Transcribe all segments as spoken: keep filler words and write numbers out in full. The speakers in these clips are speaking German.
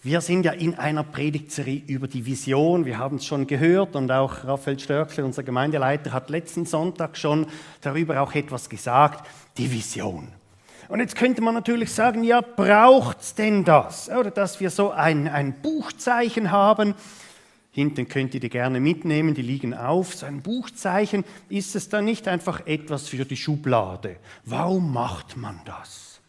Wir sind ja in einer Predigtserie über die Vision. Wir haben es schon gehört und auch Raphael Störkle, unser Gemeindeleiter, hat letzten Sonntag schon darüber auch etwas gesagt. Die Vision. Und jetzt könnte man natürlich sagen, ja, braucht es denn das? Oder dass wir so ein, ein Buchzeichen haben. Hinten könnt ihr die gerne mitnehmen, die liegen auf. So ein Buchzeichen, ist es dann nicht einfach etwas für die Schublade? Warum macht man das?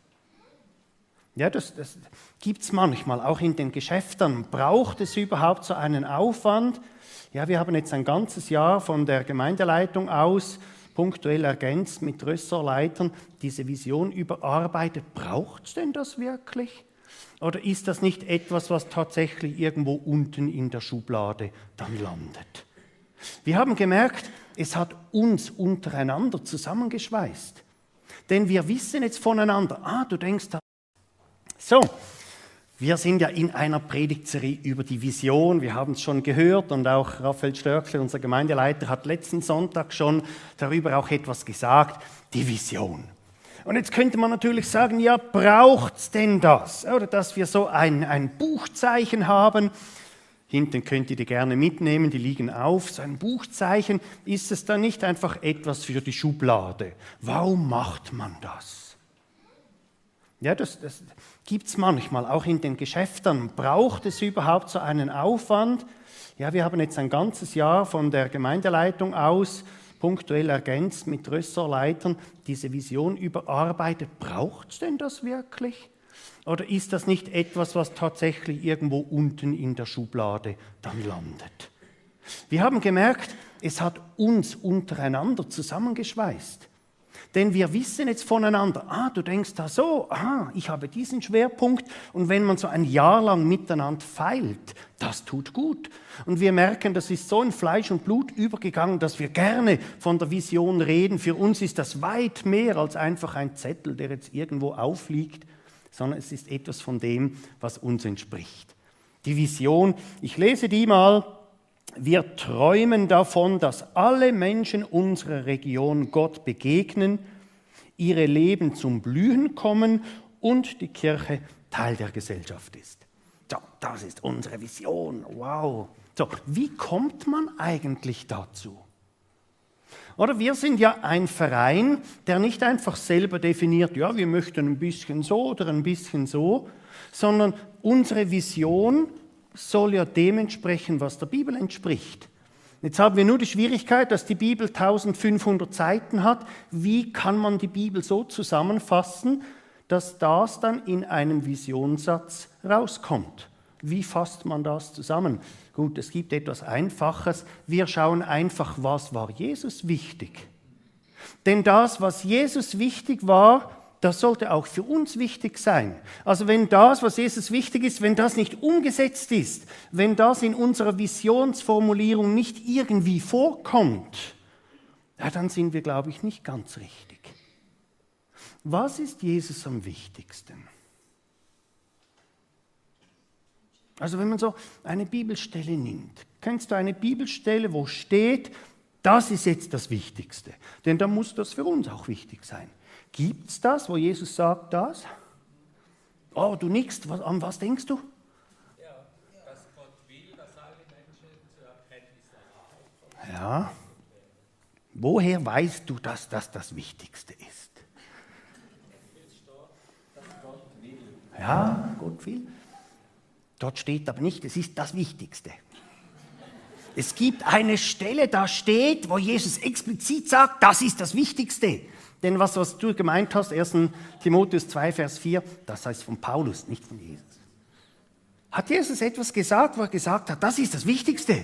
Ja, das, das gibt es manchmal, auch in den Geschäften. Braucht es überhaupt so einen Aufwand? Ja, wir haben jetzt ein ganzes Jahr von der Gemeindeleitung aus punktuell ergänzt mit Ressortleitern diese Vision überarbeitet. Braucht es denn das wirklich? Oder ist das nicht etwas, was tatsächlich irgendwo unten in der Schublade dann landet? Wir haben gemerkt, es hat uns untereinander zusammengeschweißt. Denn wir wissen jetzt voneinander, ah, du denkst da. So, wir sind ja in einer Predigtserie über die Vision. Wir haben es schon gehört und auch Raphael Störkle, unser Gemeindeleiter, hat letzten Sonntag schon darüber auch etwas gesagt. Die Vision. Und jetzt könnte man natürlich sagen, ja, braucht es denn das? Oder dass wir so ein, ein Buchzeichen haben. Hinten könnt ihr die gerne mitnehmen, die liegen auf. So ein Buchzeichen, ist es dann nicht einfach etwas für die Schublade? Warum macht man das? Ja, das, das gibt es manchmal, auch in den Geschäften. Braucht es überhaupt so einen Aufwand? Ja, wir haben jetzt ein ganzes Jahr von der Gemeindeleitung aus punktuell ergänzt mit Ressortleitern diese Vision überarbeitet. Braucht es denn das wirklich? Oder ist das nicht etwas, was tatsächlich irgendwo unten in der Schublade dann landet? Wir haben gemerkt, es hat uns untereinander zusammengeschweißt. Denn wir wissen jetzt voneinander, ah, du denkst da so, ah, ich habe diesen Schwerpunkt. Und wenn man so ein Jahr lang miteinander feilt, das tut gut. Und wir merken, das ist so in Fleisch und Blut übergegangen, dass wir gerne von der Vision reden. Für uns ist das weit mehr als einfach ein Zettel, der jetzt irgendwo aufliegt, sondern es ist etwas von dem, was uns entspricht. Die Vision, ich lese die mal. Wir träumen davon, dass alle Menschen unserer Region Gott begegnen, ihre Leben zum Blühen kommen und die Kirche Teil der Gesellschaft ist. So, das ist unsere Vision. Wow. So, wie kommt man eigentlich dazu? Oder wir sind ja ein Verein, der nicht einfach selber definiert, ja, wir möchten ein bisschen so oder ein bisschen so, sondern unsere Vision soll ja dem entsprechen, was der Bibel entspricht. Jetzt haben wir nur die Schwierigkeit, dass die Bibel eintausendfünfhundert Seiten hat. Wie kann man die Bibel so zusammenfassen, dass das dann in einem Visionssatz rauskommt? Wie fasst man das zusammen? Gut, es gibt etwas Einfaches. Wir schauen einfach, was war Jesus wichtig? Denn das, was Jesus wichtig war, das sollte auch für uns wichtig sein. Also wenn das, was Jesus wichtig ist, wenn das nicht umgesetzt ist, wenn das in unserer Visionsformulierung nicht irgendwie vorkommt, ja, dann sind wir, glaube ich, nicht ganz richtig. Was ist Jesus am wichtigsten? Also wenn man so eine Bibelstelle nimmt, kennst du eine Bibelstelle, wo steht, das ist jetzt das Wichtigste? Denn dann muss das für uns auch wichtig sein. Gibt es das, wo Jesus sagt, das? Oh, du nickst, was, an was denkst du? Ja, dass Gott will, dass alle Menschen zur Erkenntnis erreichen. Ja. Woher weißt du, dass das das Wichtigste ist? Ja, Gott will. Dort steht aber nicht, es ist das Wichtigste. Es gibt eine Stelle, da steht, wo Jesus explizit sagt, das ist das Wichtigste. Denn was, was du gemeint hast, erster Timotheus zwei, Vers vier, das heißt von Paulus, nicht von Jesus. Hat Jesus etwas gesagt, wo er gesagt hat, das ist das Wichtigste?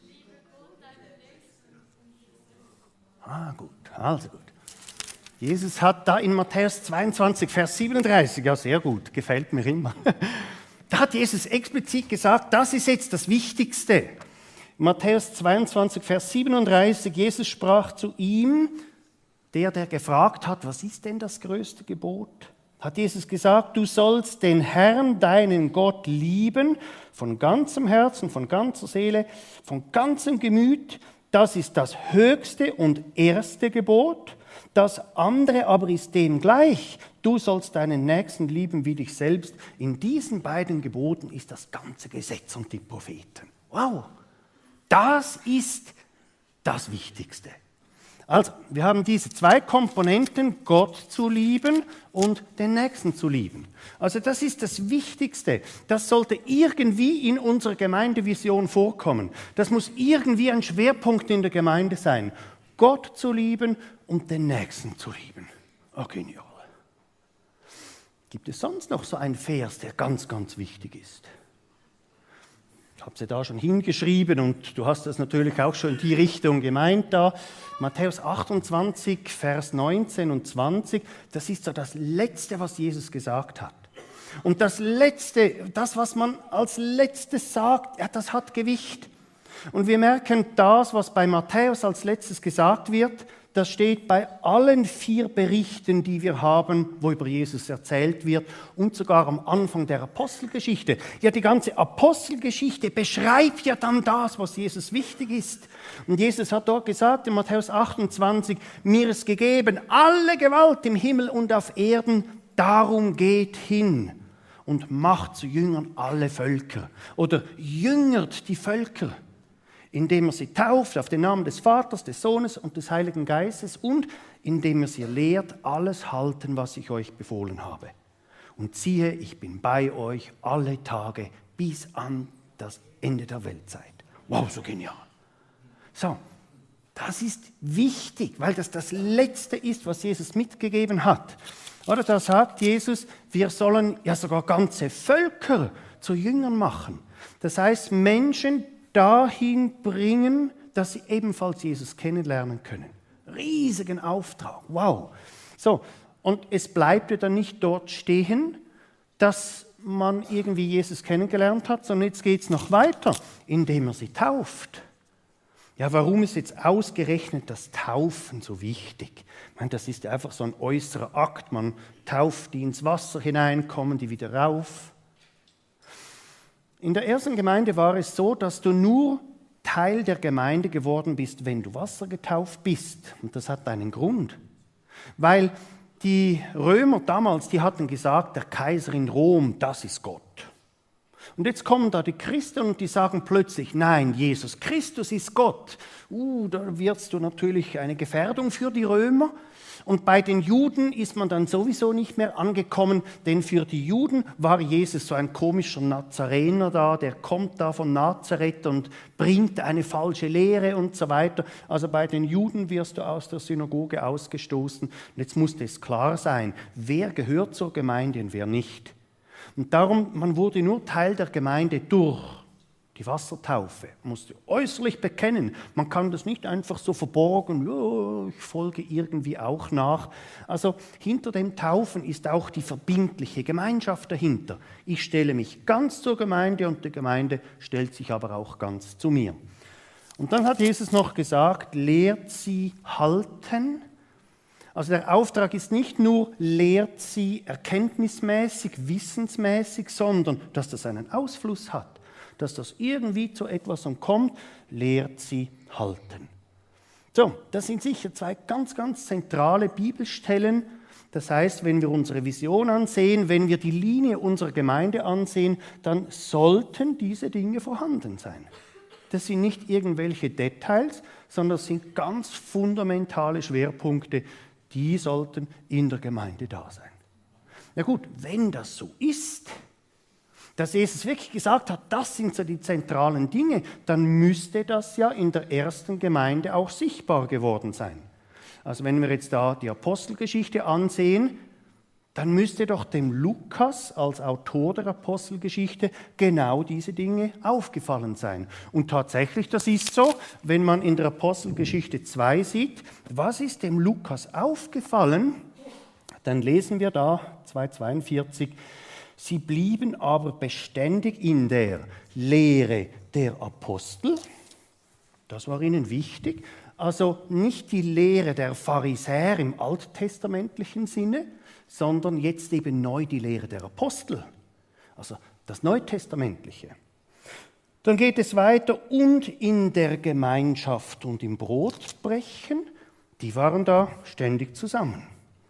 Ah, gut, also gut. Jesus hat da in Matthäus zweiundzwanzig, Vers siebenunddreißig, ja sehr gut, gefällt mir immer. Da hat Jesus explizit gesagt, das ist jetzt das Wichtigste. Matthäus zweiundzwanzig, Vers siebenunddreißig, Jesus sprach zu ihm, der, der gefragt hat, was ist denn das größte Gebot? Hat Jesus gesagt, du sollst den Herrn, deinen Gott, lieben, von ganzem Herzen, von ganzer Seele, von ganzem Gemüt. Das ist das höchste und erste Gebot. Das andere aber ist dem gleich. Du sollst deinen Nächsten lieben wie dich selbst. In diesen beiden Geboten ist das ganze Gesetz und die Propheten. Wow, das ist das Wichtigste. Also, wir haben diese zwei Komponenten, Gott zu lieben und den Nächsten zu lieben. Also das ist das Wichtigste. Das sollte irgendwie in unserer Gemeindevision vorkommen. Das muss irgendwie ein Schwerpunkt in der Gemeinde sein. Gott zu lieben und den Nächsten zu lieben. Oh, genial. Gibt es sonst noch so einen Vers, der ganz, ganz wichtig ist? Ich habe sie da schon hingeschrieben und du hast das natürlich auch schon in die Richtung gemeint da. Matthäus achtundzwanzig, Vers neunzehn und zwanzig, das ist so das Letzte, was Jesus gesagt hat. Und das Letzte, das, was man als Letztes sagt, ja, das hat Gewicht. Und wir merken, das, was bei Matthäus als Letztes gesagt wird, das steht bei allen vier Berichten, die wir haben, wo über Jesus erzählt wird und sogar am Anfang der Apostelgeschichte. Ja, die ganze Apostelgeschichte beschreibt ja dann das, was Jesus wichtig ist. Und Jesus hat dort gesagt in Matthäus achtundzwanzig, mir ist gegeben alle Gewalt im Himmel und auf Erden, darum geht hin und macht zu Jüngern alle Völker oder jüngert die Völker, indem er sie tauft auf den Namen des Vaters, des Sohnes und des Heiligen Geistes und indem er sie lehrt, alles halten, was ich euch befohlen habe. Und siehe, ich bin bei euch alle Tage bis an das Ende der Weltzeit. Wow, so genial. So, das ist wichtig, weil das das Letzte ist, was Jesus mitgegeben hat. Oder da sagt Jesus, wir sollen ja sogar ganze Völker zu Jüngern machen. Das heißt, Menschen dahin bringen, dass sie ebenfalls Jesus kennenlernen können. Riesigen Auftrag, wow. So, und es bleibt ja dann nicht dort stehen, dass man irgendwie Jesus kennengelernt hat, sondern jetzt geht es noch weiter, indem er sie tauft. Ja, warum ist jetzt ausgerechnet das Taufen so wichtig? Ich meine, das ist ja einfach so ein äußerer Akt, man tauft die ins Wasser hinein, kommen die wieder rauf. In der ersten Gemeinde war es so, dass du nur Teil der Gemeinde geworden bist, wenn du Wasser getauft bist. Und das hat einen Grund. Weil die Römer damals, die hatten gesagt, der Kaiser in Rom, das ist Gott. Und jetzt kommen da die Christen und die sagen plötzlich, nein, Jesus Christus ist Gott. Uh, da wirst du natürlich eine Gefährdung für die Römer. Und bei den Juden ist man dann sowieso nicht mehr angekommen, denn für die Juden war Jesus so ein komischer Nazarener da, der kommt da von Nazareth und bringt eine falsche Lehre und so weiter. Also bei den Juden wirst du aus der Synagoge ausgestoßen. Und jetzt musste es klar sein, wer gehört zur Gemeinde und wer nicht. Und darum, man wurde nur Teil der Gemeinde durch die Wassertaufe. Man musste äußerlich bekennen. Man kann das nicht einfach so verborgen, ja, ich folge irgendwie auch nach. Also hinter dem Taufen ist auch die verbindliche Gemeinschaft dahinter. Ich stelle mich ganz zur Gemeinde und die Gemeinde stellt sich aber auch ganz zu mir. Und dann hat Jesus noch gesagt, lehrt sie halten. Also der Auftrag ist nicht nur, lehrt sie erkenntnismäßig, wissensmäßig, sondern dass das einen Ausfluss hat. Dass das irgendwie zu etwas kommt, lehrt sie halten. So, das sind sicher zwei ganz, ganz zentrale Bibelstellen. Das heißt, wenn wir unsere Vision ansehen, wenn wir die Linie unserer Gemeinde ansehen, dann sollten diese Dinge vorhanden sein. Das sind nicht irgendwelche Details, sondern das sind ganz fundamentale Schwerpunkte, die sollten in der Gemeinde da sein. Na gut, wenn das so ist, dass Jesus wirklich gesagt hat, das sind so die zentralen Dinge, dann müsste das ja in der ersten Gemeinde auch sichtbar geworden sein. Also wenn wir jetzt da die Apostelgeschichte ansehen, dann müsste doch dem Lukas als Autor der Apostelgeschichte genau diese Dinge aufgefallen sein. Und tatsächlich, das ist so, wenn man in der Apostelgeschichte zwei sieht, was ist dem Lukas aufgefallen, dann lesen wir da zwei zweiundvierzig, sie blieben aber beständig in der Lehre der Apostel, das war ihnen wichtig, also nicht die Lehre der Pharisäer im alttestamentlichen Sinne, sondern jetzt eben neu die Lehre der Apostel, also das Neutestamentliche. Dann geht es weiter, und in der Gemeinschaft und im Brotbrechen. Die waren da ständig zusammen.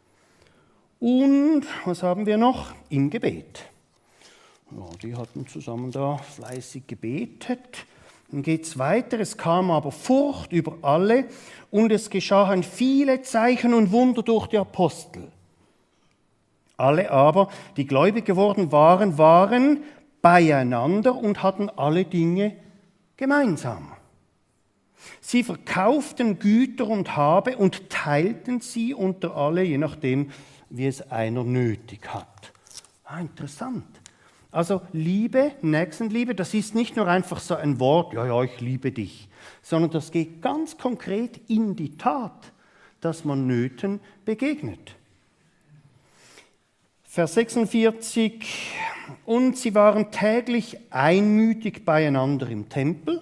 Und was haben wir noch? Im Gebet. Ja, die hatten zusammen da fleißig gebetet. Dann geht es weiter. Es kam aber Furcht über alle und es geschahen viele Zeichen und Wunder durch die Apostel. Alle aber, die gläubig geworden waren, waren beieinander und hatten alle Dinge gemeinsam. Sie verkauften Güter und Habe und teilten sie unter alle, je nachdem, wie es einer nötig hat. Ah, interessant. Also Liebe, Nächstenliebe, das ist nicht nur einfach so ein Wort, ja, ja, ich liebe dich, sondern das geht ganz konkret in die Tat, dass man Nöten begegnet. Vers sechsundvierzig, und sie waren täglich einmütig beieinander im Tempel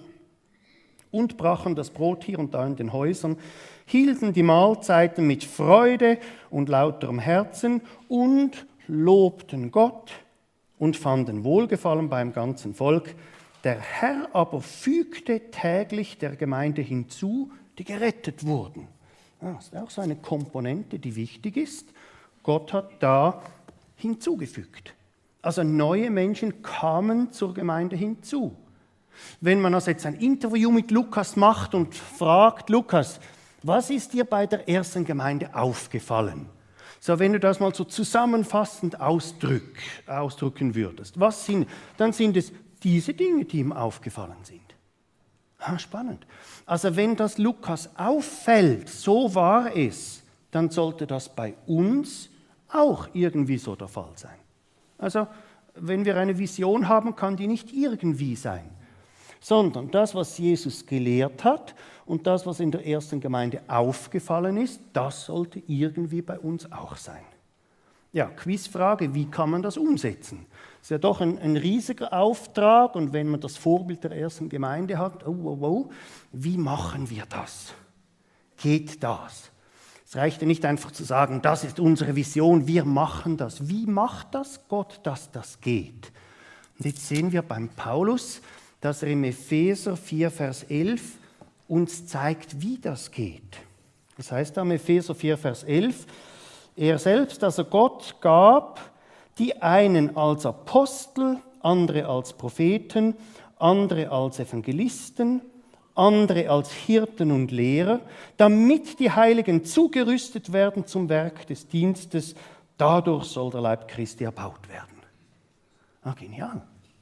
und brachen das Brot hier und da in den Häusern, hielten die Mahlzeiten mit Freude und lauterem Herzen und lobten Gott und fanden Wohlgefallen beim ganzen Volk. Der Herr aber fügte täglich der Gemeinde hinzu, die gerettet wurden. Das ist auch so eine Komponente, die wichtig ist. Gott hat da hinzugefügt. Also neue Menschen kamen zur Gemeinde hinzu. Wenn man also jetzt ein Interview mit Lukas macht und fragt, Lukas, was ist dir bei der ersten Gemeinde aufgefallen? So, wenn du das mal so zusammenfassend ausdrück, ausdrücken würdest, was sind, dann sind es diese Dinge, die ihm aufgefallen sind. Ah, spannend. Also wenn das Lukas auffällt, so war es, dann sollte das bei uns auch irgendwie so der Fall sein. Also wenn wir eine Vision haben, kann die nicht irgendwie sein, sondern das, was Jesus gelehrt hat und das, was in der ersten Gemeinde aufgefallen ist, das sollte irgendwie bei uns auch sein. Ja, Quizfrage, wie kann man das umsetzen? Das ist ja doch ein, ein riesiger Auftrag und wenn man das Vorbild der ersten Gemeinde hat, oh, oh, oh, wie machen wir das? Geht das? Es reicht ja nicht einfach zu sagen, das ist unsere Vision, wir machen das. Wie macht das Gott, dass das geht? Und jetzt sehen wir beim Paulus, dass er im Epheser vier, Vers elf uns zeigt, wie das geht. Das heißt am Epheser vier, Vers elf, er selbst, also Gott, gab die einen als Apostel, andere als Propheten, andere als Evangelisten, andere als Hirten und Lehrer, damit die Heiligen zugerüstet werden zum Werk des Dienstes. Dadurch soll der Leib Christi erbaut werden. Ah, genial.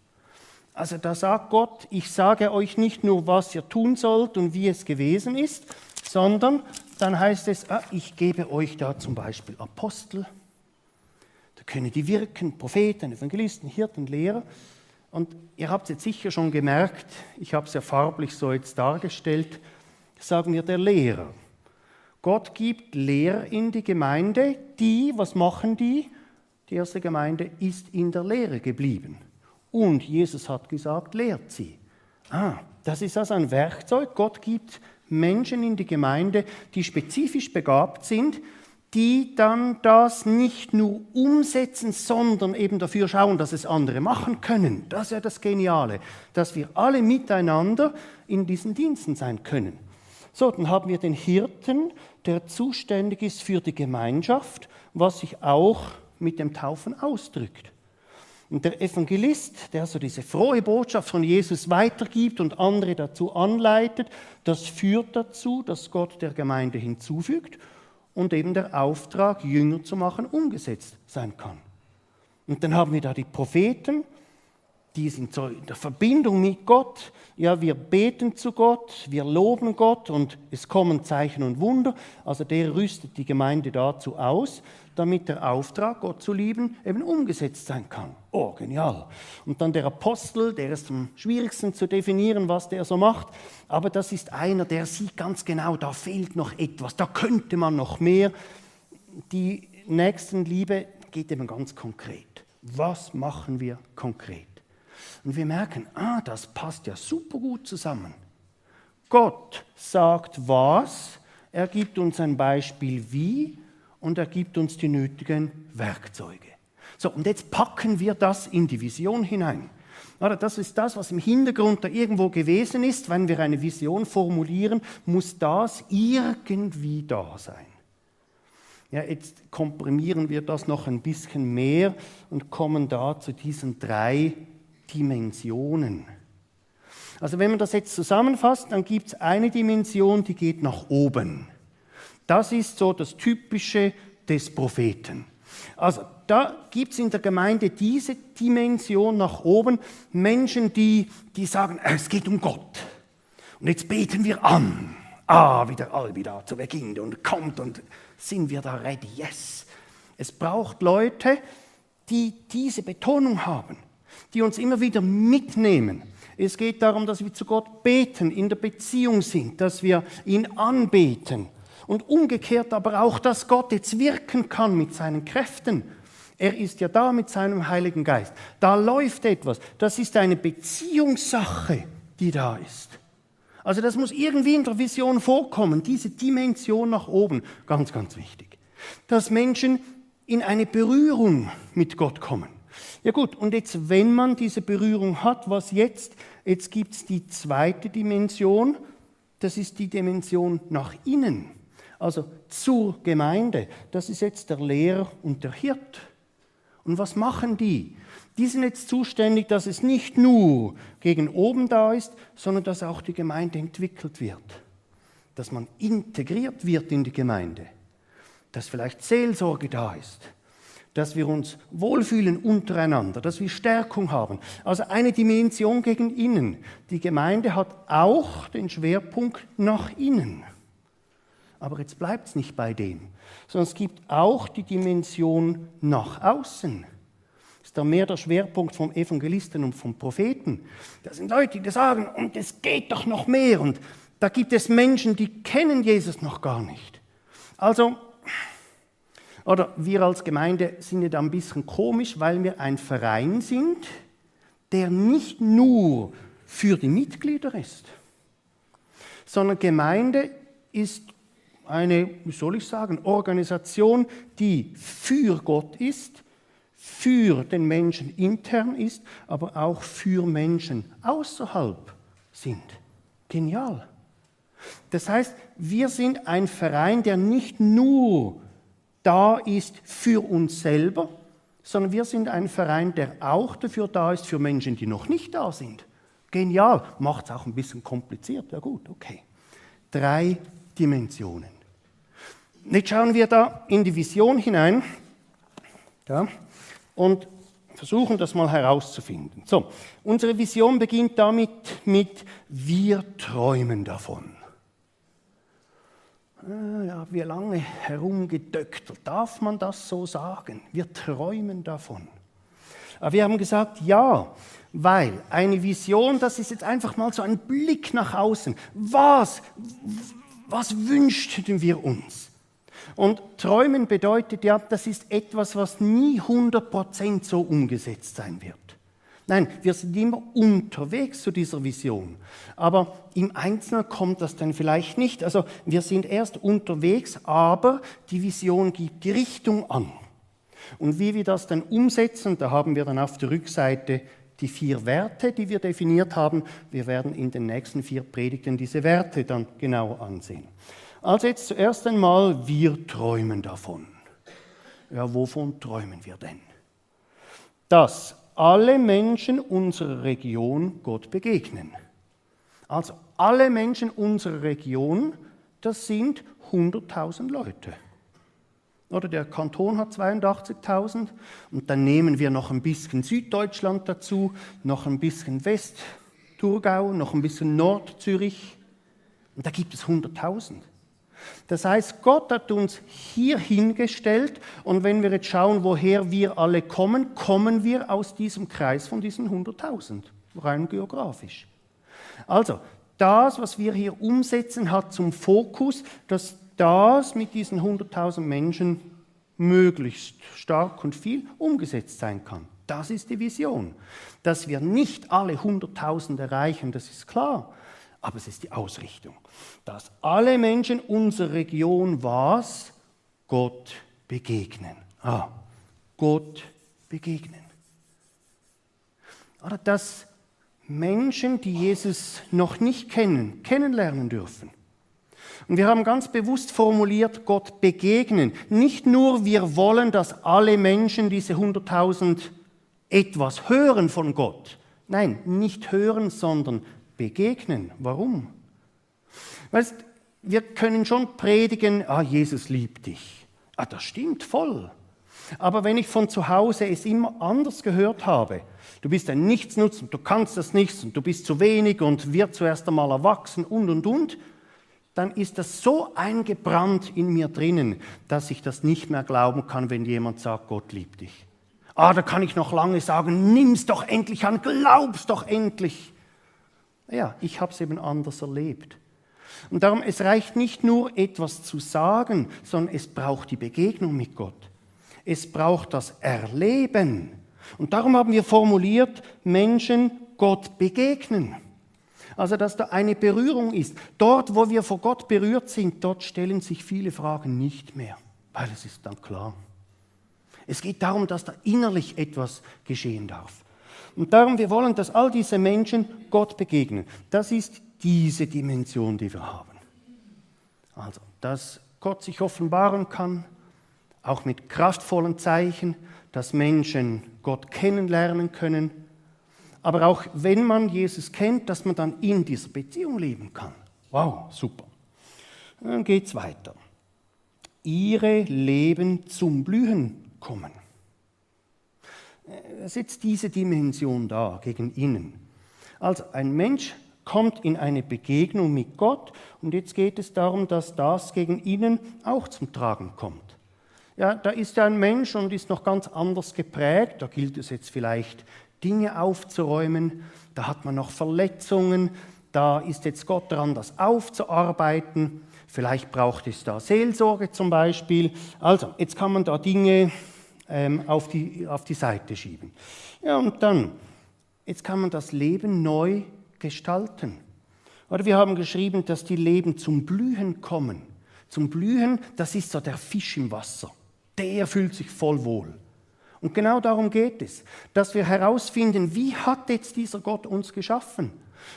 Also da sagt Gott, ich sage euch nicht nur, was ihr tun sollt und wie es gewesen ist, sondern dann heißt es, ah, ich gebe euch da zum Beispiel Apostel, da können die wirken, Propheten, Evangelisten, Hirten, Lehrer. Und ihr habt es jetzt sicher schon gemerkt, ich habe es ja farblich so jetzt dargestellt, sagen wir der Lehrer. Gott gibt Lehrer in die Gemeinde, die, was machen die? Die erste Gemeinde ist in der Lehre geblieben. Und Jesus hat gesagt, lehrt sie. Ah, das ist also ein Werkzeug. Gott gibt Menschen in die Gemeinde, die spezifisch begabt sind, die dann das nicht nur umsetzen, sondern eben dafür schauen, dass es andere machen können. Das ist ja das Geniale, dass wir alle miteinander in diesen Diensten sein können. So, dann haben wir den Hirten, der zuständig ist für die Gemeinschaft, was sich auch mit dem Taufen ausdrückt. Und der Evangelist, der so diese frohe Botschaft von Jesus weitergibt und andere dazu anleitet, das führt dazu, dass Gott der Gemeinde hinzufügt und eben der Auftrag, Jünger zu machen, umgesetzt sein kann. Und dann haben wir da die Propheten, die sind so in der Verbindung mit Gott. Ja, wir beten zu Gott, wir loben Gott und es kommen Zeichen und Wunder. Also der rüstet die Gemeinde dazu aus, damit der Auftrag, Gott zu lieben, eben umgesetzt sein kann. Oh, genial. Und dann der Apostel, der ist am schwierigsten zu definieren, was der so macht. Aber das ist einer, der sieht ganz genau, da fehlt noch etwas, da könnte man noch mehr. Die Nächstenliebe geht eben ganz konkret. Was machen wir konkret? Und wir merken, ah, das passt ja super gut zusammen. Gott sagt was, er gibt uns ein Beispiel wie und er gibt uns die nötigen Werkzeuge. So, und jetzt packen wir das in die Vision hinein. Oder das ist das, was im Hintergrund da irgendwo gewesen ist. Wenn wir eine Vision formulieren, muss das irgendwie da sein. Ja, jetzt komprimieren wir das noch ein bisschen mehr und kommen da zu diesen drei Dimensionen. Also wenn man das jetzt zusammenfasst, dann gibt es eine Dimension, die geht nach oben. Das ist so das Typische des Propheten. Also da gibt es in der Gemeinde diese Dimension nach oben, Menschen, die, die sagen, es geht um Gott. Und jetzt beten wir an. Ah, wie der Albi da zu Beginn und kommt und sind wir da ready, yes. Es braucht Leute, die diese Betonung haben, die uns immer wieder mitnehmen. Es geht darum, dass wir zu Gott beten, in der Beziehung sind, dass wir ihn anbeten. Und umgekehrt aber auch, dass Gott jetzt wirken kann mit seinen Kräften. Er ist ja da mit seinem Heiligen Geist. Da läuft etwas. Das ist eine Beziehungssache, die da ist. Also das muss irgendwie in der Vision vorkommen, diese Dimension nach oben. Ganz, ganz wichtig. Dass Menschen in eine Berührung mit Gott kommen. Ja gut, und jetzt, wenn man diese Berührung hat, was jetzt? Jetzt gibt es die zweite Dimension, das ist die Dimension nach innen, also zur Gemeinde. Das ist jetzt der Lehrer und der Hirt. Und was machen die? Die sind jetzt zuständig, dass es nicht nur gegen oben da ist, sondern dass auch die Gemeinde entwickelt wird. Dass man integriert wird in die Gemeinde. Dass vielleicht Seelsorge da ist. Dass wir uns wohlfühlen untereinander, dass wir Stärkung haben. Also eine Dimension gegen innen. Die Gemeinde hat auch den Schwerpunkt nach innen. Aber jetzt bleibt es nicht bei dem, sondern es gibt auch die Dimension nach außen. Das ist da mehr der Schwerpunkt vom Evangelisten und vom Propheten. Das sind Leute, die sagen, und es geht doch noch mehr. Und da gibt es Menschen, die kennen Jesus noch gar nicht. Also, oder wir als Gemeinde sind ja da ein bisschen komisch, weil wir ein Verein sind, der nicht nur für die Mitglieder ist, sondern Gemeinde ist eine, wie soll ich sagen, Organisation, die für Gott ist, für den Menschen intern ist, aber auch für Menschen außerhalb sind. Genial. Das heißt, wir sind ein Verein, der nicht nur da ist für uns selber, sondern wir sind ein Verein, der auch dafür da ist, für Menschen, die noch nicht da sind. Genial. Macht es auch ein bisschen kompliziert. Ja gut, okay. Drei Dimensionen. Jetzt schauen wir da in die Vision hinein, ja, und versuchen das mal herauszufinden. So, unsere Vision beginnt damit mit wir träumen davon. Ja, wie lange herumgedöckert, darf man das so sagen? Wir träumen davon. Aber wir haben gesagt, ja, weil eine Vision, das ist jetzt einfach mal so ein Blick nach außen. Was, was wünschten wir uns? Und träumen bedeutet ja, das ist etwas, was nie hundert Prozent so umgesetzt sein wird. Nein, wir sind immer unterwegs zu dieser Vision. Aber im Einzelnen kommt das dann vielleicht nicht. Also wir sind erst unterwegs, aber die Vision gibt die Richtung an. Und wie wir das dann umsetzen, da haben wir dann auf der Rückseite die vier Werte, die wir definiert haben. Wir werden in den nächsten vier Predigten diese Werte dann genau ansehen. Also jetzt zuerst einmal, wir träumen davon. Ja, wovon träumen wir denn? Dass alle Menschen unserer Region Gott begegnen. Also alle Menschen unserer Region, das sind hunderttausend Leute. Oder der Kanton hat zweiundachtzigtausend und dann nehmen wir noch ein bisschen Süddeutschland dazu, noch ein bisschen Westthurgau, noch ein bisschen Nordzürich und da gibt es hunderttausend. Das heißt, Gott hat uns hier hingestellt und wenn wir jetzt schauen, woher wir alle kommen, kommen wir aus diesem Kreis von diesen hunderttausend, rein geografisch. Also, das, was wir hier umsetzen, hat zum Fokus, dass das mit diesen hunderttausend Menschen möglichst stark und viel umgesetzt sein kann. Das ist die Vision. Dass wir nicht alle hunderttausend erreichen, das ist klar. Aber es ist die Ausrichtung, dass alle Menschen unserer Region was? Gott begegnen. Ah, Gott begegnen. Oder dass Menschen, die Jesus noch nicht kennen, kennenlernen dürfen. Und wir haben ganz bewusst formuliert, Gott begegnen. Nicht nur wir wollen, dass alle Menschen, diese hunderttausend, etwas hören von Gott. Nein, nicht hören, sondern begegnen. Warum? Weißt, wir können schon predigen, ah, Jesus liebt dich. Ah, das stimmt voll. Aber wenn ich von zu Hause es immer anders gehört habe, du bist ein Nichtsnutz und du kannst das nicht und du bist zu wenig und wird zuerst einmal erwachsen und, und, und, dann ist das so eingebrannt in mir drinnen, dass ich das nicht mehr glauben kann, wenn jemand sagt, Gott liebt dich. Ah, da kann ich noch lange sagen, nimm's doch endlich an, glaub's doch endlich. Ja, ich habe es eben anders erlebt. Und darum, es reicht nicht nur etwas zu sagen, sondern es braucht die Begegnung mit Gott. Es braucht das Erleben. Und darum haben wir formuliert, Menschen Gott begegnen. Also, dass da eine Berührung ist. Dort, wo wir vor Gott berührt sind, dort stellen sich viele Fragen nicht mehr, weil es ist dann klar. Es geht darum, dass da innerlich etwas geschehen darf. Und darum, wir wollen, dass all diese Menschen Gott begegnen. Das ist diese Dimension, die wir haben. Also, dass Gott sich offenbaren kann, auch mit kraftvollen Zeichen, dass Menschen Gott kennenlernen können, aber auch wenn man Jesus kennt, dass man dann in dieser Beziehung leben kann. Wow, super. Dann geht es weiter. Ihre Leben zum Blühen kommen. Es ist jetzt diese Dimension da, gegen innen. Also ein Mensch kommt in eine Begegnung mit Gott und jetzt geht es darum, dass das gegen innen auch zum Tragen kommt. Ja, da ist ja ein Mensch und ist noch ganz anders geprägt, da gilt es jetzt vielleicht Dinge aufzuräumen, da hat man noch Verletzungen, da ist jetzt Gott dran, das aufzuarbeiten, vielleicht braucht es da Seelsorge zum Beispiel. Also, jetzt kann man da Dinge ähm, auf die, auf die Seite schieben. Ja, und dann, jetzt kann man das Leben neu gestalten. Oder wir haben geschrieben, dass die Leben zum Blühen kommen. Zum Blühen, das ist so der Fisch im Wasser. Der fühlt sich voll wohl. Und genau darum geht es, dass wir herausfinden, wie hat jetzt dieser Gott uns geschaffen?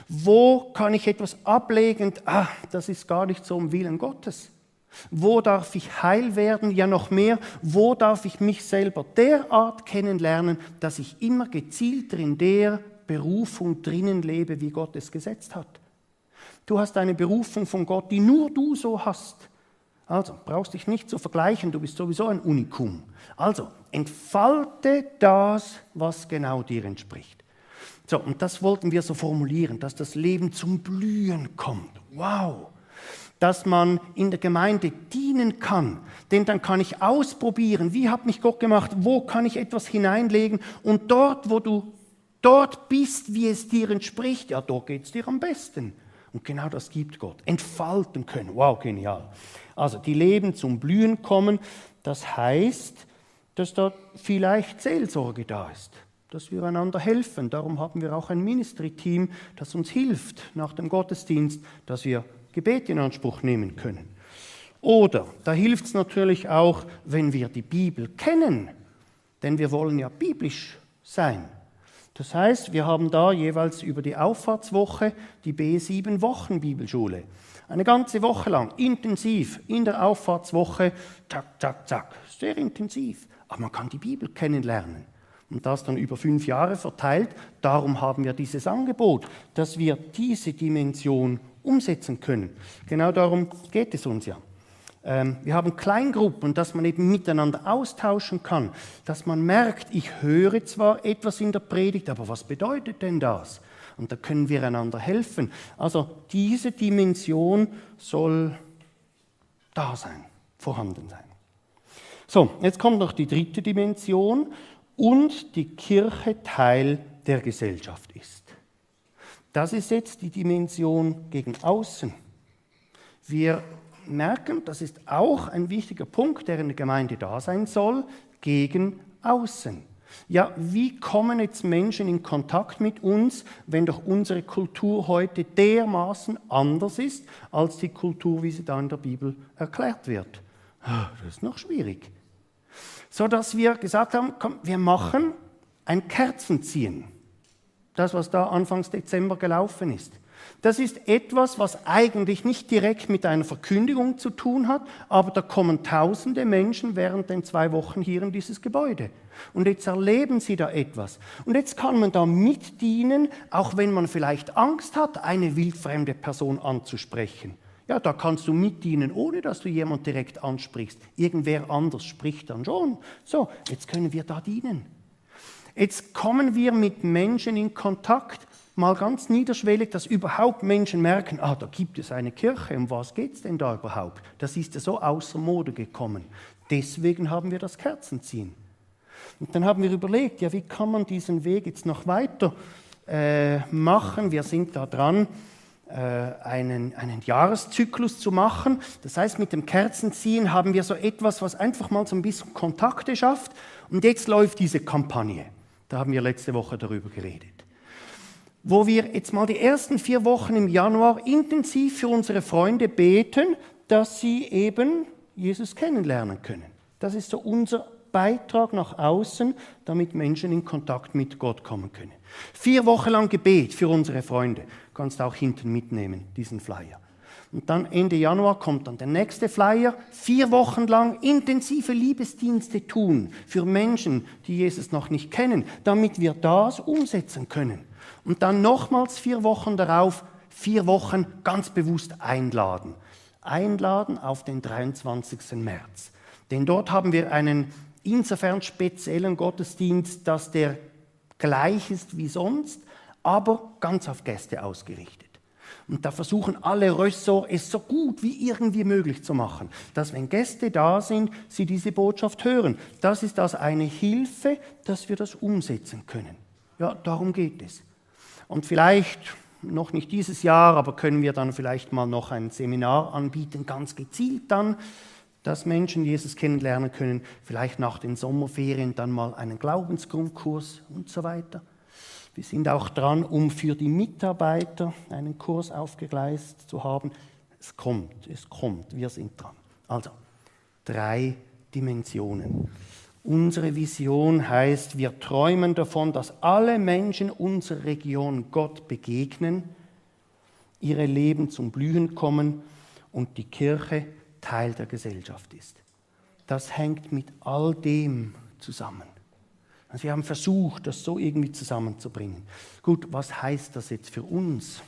Wo kann ich etwas ablegen? Ah, das ist gar nicht so im Willen Gottes. Wo darf ich heil werden? Ja, noch mehr. Wo darf ich mich selber derart kennenlernen, dass ich immer gezielter in der Berufung drinnen lebe, wie Gott es gesetzt hat? Du hast eine Berufung von Gott, die nur du so hast. Also, brauchst dich nicht zu vergleichen, du bist sowieso ein Unikum. Also, entfalte das, was genau dir entspricht. So, und das wollten wir so formulieren, dass das Leben zum Blühen kommt. Wow! Dass man in der Gemeinde dienen kann, denn dann kann ich ausprobieren, wie hat mich Gott gemacht, wo kann ich etwas hineinlegen und dort, wo du dort bist, wie es dir entspricht, ja, dort geht es dir am besten. Und genau das gibt Gott. Entfalten können. Wow, genial. Also die Leben zum Blühen kommen, das heißt, dass da vielleicht Seelsorge da ist, dass wir einander helfen. Darum haben wir auch ein Ministry-Team, das uns hilft nach dem Gottesdienst, dass wir Gebet in Anspruch nehmen können. Oder da hilft es natürlich auch, wenn wir die Bibel kennen, denn wir wollen ja biblisch sein. Das heißt, wir haben da jeweils über die Auffahrtswoche die B sieben Wochen Bibelschule. Eine ganze Woche lang, intensiv, in der Auffahrtswoche, zack, zack, zack, sehr intensiv. Aber man kann die Bibel kennenlernen. Und das dann über fünf Jahre verteilt. Darum haben wir dieses Angebot, dass wir diese Dimension umsetzen können. Genau darum geht es uns ja. Wir haben Kleingruppen, dass man eben miteinander austauschen kann, dass man merkt, ich höre zwar etwas in der Predigt, aber was bedeutet denn das? Und da können wir einander helfen. Also diese Dimension soll da sein, vorhanden sein. So, jetzt kommt noch die dritte Dimension und die Kirche Teil der Gesellschaft ist. Das ist jetzt die Dimension gegen außen. Wir merken, das ist auch ein wichtiger Punkt, der in der Gemeinde da sein soll, gegen außen. Ja, wie kommen jetzt Menschen in Kontakt mit uns, wenn doch unsere Kultur heute dermaßen anders ist, als die Kultur, wie sie da in der Bibel erklärt wird? Das ist noch schwierig. So dass wir gesagt haben, komm, wir machen ein Kerzenziehen. Das, was da Anfangs Dezember gelaufen ist. Das ist etwas, was eigentlich nicht direkt mit einer Verkündigung zu tun hat, aber da kommen tausende Menschen während den zwei Wochen hier in dieses Gebäude. Und jetzt erleben sie da etwas. Und jetzt kann man da mitdienen, auch wenn man vielleicht Angst hat, eine wildfremde Person anzusprechen. Ja, da kannst du mitdienen, ohne dass du jemand direkt ansprichst. Irgendwer anders spricht dann schon. So, jetzt können wir da dienen. Jetzt kommen wir mit Menschen in Kontakt, mal ganz niederschwellig, dass überhaupt Menschen merken, ah, da gibt es eine Kirche, um was geht es denn da überhaupt? Das ist ja so außer Mode gekommen. Deswegen haben wir das Kerzenziehen. Und dann haben wir überlegt, ja, wie kann man diesen Weg jetzt noch weiter äh, machen? Wir sind da dran, äh, einen, einen Jahreszyklus zu machen. Das heißt, mit dem Kerzenziehen haben wir so etwas, was einfach mal so ein bisschen Kontakte schafft. Und jetzt läuft diese Kampagne. Da haben wir letzte Woche darüber geredet. Wo wir jetzt mal die ersten vier Wochen im Januar intensiv für unsere Freunde beten, dass sie eben Jesus kennenlernen können. Das ist so unser Beitrag nach außen, damit Menschen in Kontakt mit Gott kommen können. Vier Wochen lang Gebet für unsere Freunde. Kannst du auch hinten mitnehmen, diesen Flyer. Und dann Ende Januar kommt dann der nächste Flyer. Vier Wochen lang intensive Liebesdienste tun für Menschen, die Jesus noch nicht kennen, damit wir das umsetzen können. Und dann nochmals vier Wochen darauf, vier Wochen ganz bewusst einladen. Einladen auf den dreiundzwanzigsten März. Denn dort haben wir einen insofern speziellen Gottesdienst, dass der gleich ist wie sonst, aber ganz auf Gäste ausgerichtet. Und da versuchen alle Ressorts, es so gut wie irgendwie möglich zu machen, dass wenn Gäste da sind, sie diese Botschaft hören. Das ist also eine Hilfe, dass wir das umsetzen können. Ja, darum geht es. Und vielleicht, noch nicht dieses Jahr, aber können wir dann vielleicht mal noch ein Seminar anbieten, ganz gezielt dann, dass Menschen Jesus kennenlernen können, vielleicht nach den Sommerferien dann mal einen Glaubensgrundkurs und so weiter. Wir sind auch dran, um für die Mitarbeiter einen Kurs aufgegleist zu haben. Es kommt, es kommt, wir sind dran. Also, drei Dimensionen. Unsere Vision heißt, wir träumen davon, dass alle Menschen unserer Region Gott begegnen, ihre Leben zum Blühen kommen und die Kirche Teil der Gesellschaft ist. Das hängt mit all dem zusammen. Also wir haben versucht, das so irgendwie zusammenzubringen. Gut, was heißt das jetzt für uns?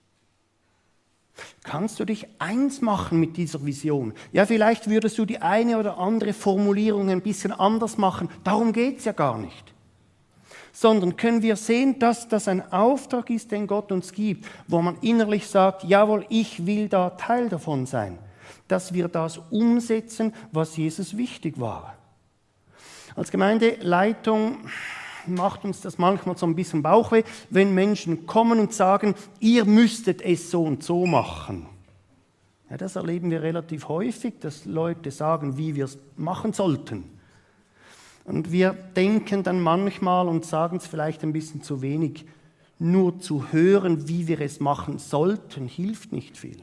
Kannst du dich eins machen mit dieser Vision? Ja, vielleicht würdest du die eine oder andere Formulierung ein bisschen anders machen. Darum geht es ja gar nicht. Sondern können wir sehen, dass das ein Auftrag ist, den Gott uns gibt, wo man innerlich sagt, jawohl, ich will da Teil davon sein. Dass wir das umsetzen, was Jesus wichtig war. Als Gemeindeleitung macht uns das manchmal so ein bisschen Bauchweh, wenn Menschen kommen und sagen, ihr müsstet es so und so machen. Ja, das erleben wir relativ häufig, dass Leute sagen, wie wir es machen sollten. Und wir denken dann manchmal und sagen es vielleicht ein bisschen zu wenig, nur zu hören, wie wir es machen sollten, hilft nicht viel.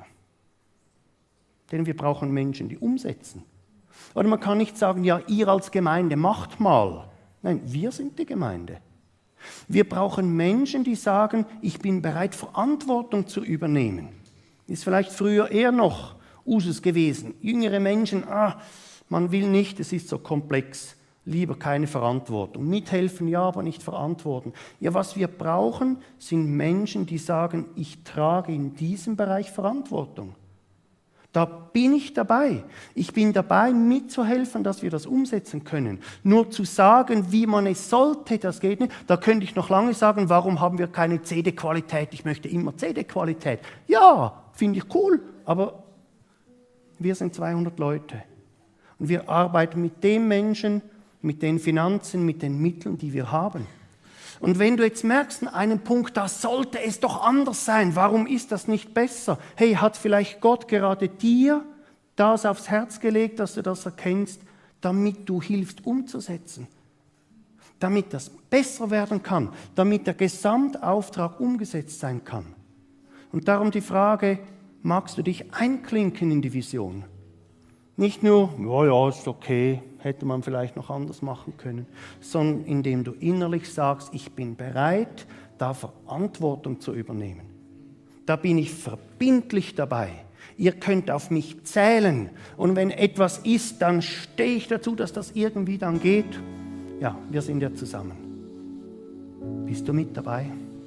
Denn wir brauchen Menschen, die umsetzen. Oder man kann nicht sagen, ja, ihr als Gemeinde macht mal. Nein, wir sind die Gemeinde. Wir brauchen Menschen, die sagen, ich bin bereit, Verantwortung zu übernehmen. Ist vielleicht früher eher noch Usus gewesen. Jüngere Menschen, ah, man will nicht, es ist so komplex. Lieber keine Verantwortung. Mithelfen, ja, aber nicht verantworten. Ja, was wir brauchen, sind Menschen, die sagen, ich trage in diesem Bereich Verantwortung. Da bin ich dabei. Ich bin dabei, mitzuhelfen, dass wir das umsetzen können. Nur zu sagen, wie man es sollte, das geht nicht. Da könnte ich noch lange sagen, warum haben wir keine C D-Qualität? Ich möchte immer C D-Qualität. Ja, finde ich cool, aber wir sind zweihundert Leute. Und wir arbeiten mit den Menschen, mit den Finanzen, mit den Mitteln, die wir haben. Und wenn du jetzt merkst, an einem Punkt, da sollte es doch anders sein, warum ist das nicht besser? Hey, hat vielleicht Gott gerade dir das aufs Herz gelegt, dass du das erkennst, damit du hilfst umzusetzen? Damit das besser werden kann, damit der Gesamtauftrag umgesetzt sein kann. Und darum die Frage, magst du dich einklinken in die Vision? Nicht nur, ja, ja, ist okay, hätte man vielleicht noch anders machen können, sondern indem du innerlich sagst, ich bin bereit, da Verantwortung zu übernehmen. Da bin ich verbindlich dabei. Ihr könnt auf mich zählen. Und wenn etwas ist, dann stehe ich dazu, dass das irgendwie dann geht. Ja, wir sind ja zusammen. Bist du mit dabei?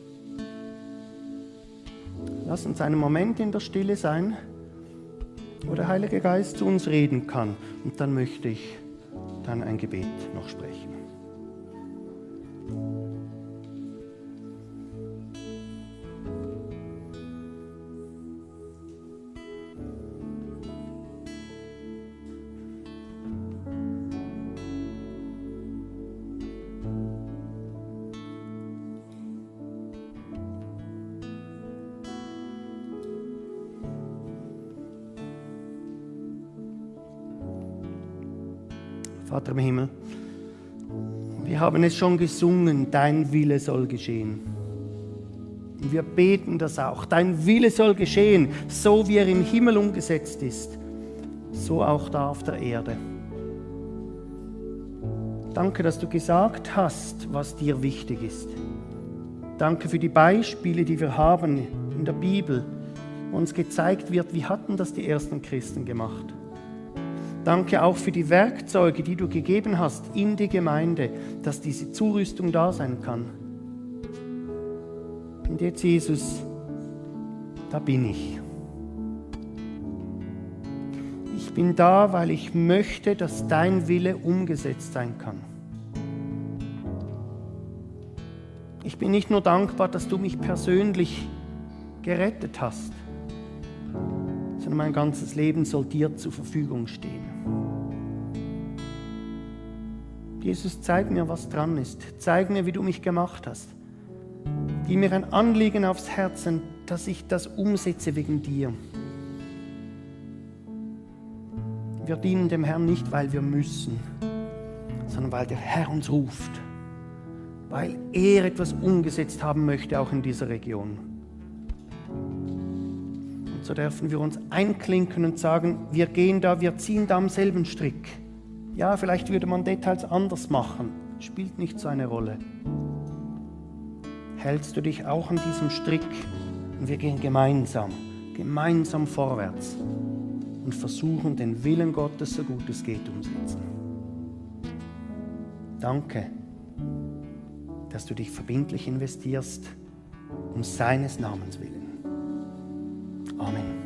Lass uns einen Moment in der Stille sein, wo der Heilige Geist zu uns reden kann. Und dann möchte ich dann ein Gebet noch sprechen. Vater im Himmel, wir haben es schon gesungen, dein Wille soll geschehen. Und wir beten das auch, dein Wille soll geschehen, so wie er im Himmel umgesetzt ist, so auch da auf der Erde. Danke, dass du gesagt hast, was dir wichtig ist. Danke für die Beispiele, die wir haben in der Bibel, wo uns gezeigt wird, wie hatten das die ersten Christen gemacht. Danke auch für die Werkzeuge, die du gegeben hast in die Gemeinde, dass diese Zurüstung da sein kann. Und jetzt, Jesus, da bin ich. Ich bin da, weil ich möchte, dass dein Wille umgesetzt sein kann. Ich bin nicht nur dankbar, dass du mich persönlich gerettet hast, sondern mein ganzes Leben soll dir zur Verfügung stehen. Jesus, zeig mir, was dran ist. Zeig mir, wie du mich gemacht hast. Gib mir ein Anliegen aufs Herzen, dass ich das umsetze wegen dir. Wir dienen dem Herrn nicht, weil wir müssen, sondern weil der Herr uns ruft. Weil er etwas umgesetzt haben möchte, auch in dieser Region. Und so dürfen wir uns einklinken und sagen, wir gehen da, wir ziehen da am selben Strick. Ja, vielleicht würde man Details anders machen, spielt nicht so eine Rolle. Hältst du dich auch an diesem Strick und wir gehen gemeinsam, gemeinsam vorwärts und versuchen, den Willen Gottes, so gut es geht, umzusetzen. Danke, dass du dich verbindlich investierst, um seines Namens willen. Amen.